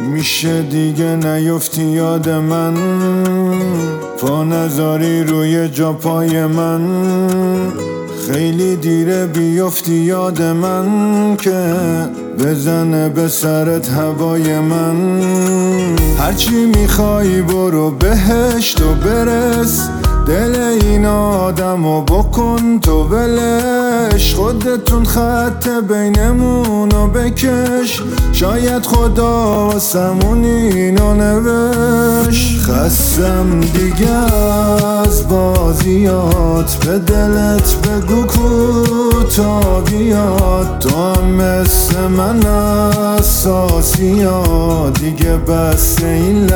میشه دیگه نیفتی یاد من، پا نذاری روی جا پای من. خیلی دیره بیفتی یاد من که بزنه به سرت هوای من. هرچی میخوای برو بهشت و برس، دل این آدمو بکن تو ولش. خودتون خط بینمونو بکش، شاید خدا واسمون اینو نوشت. خستم دیگه از بازیات، به دلت بگو کوتا بیاد. تو هم مثل من اساسی ها، دیگه بس این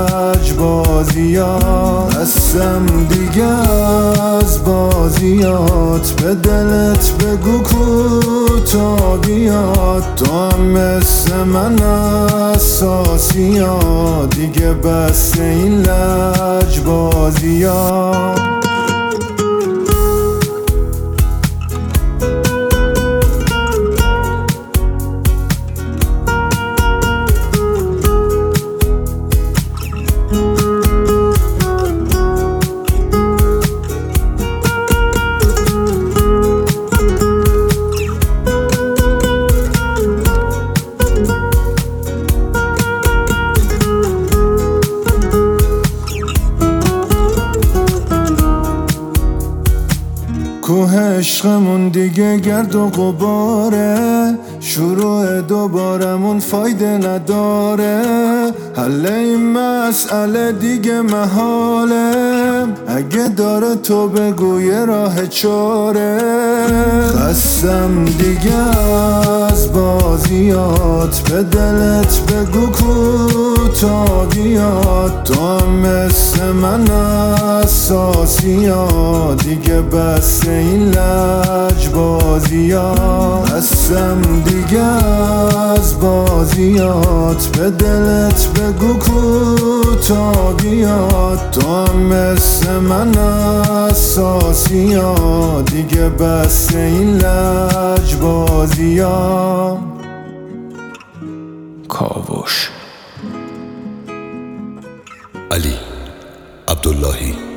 لجبازیات. خستم دیگه از بازیات، به دلت بگو کوتا بیاد. تو هم مثل من اساسی ها، دیگه بس این لجبازیات. کوه عشقمون دیگه گرد و غباره، شروع دوبارمون فایده نداره. حل این مسئله دیگه محاله، اگه داره تو بگو یه راه چاره. خستم دیگه از بازیات، به دلت بگو کوتا بیاد. تو هم مثل من اساسی ها، دیگه بس این لجبازیات. خستم دیگه از بازیات، به دلت بگو کوتا بیاد. تو هم مثل من اساسی ها، دیگه بس این لجبازیات. کاوش علی عبداللهی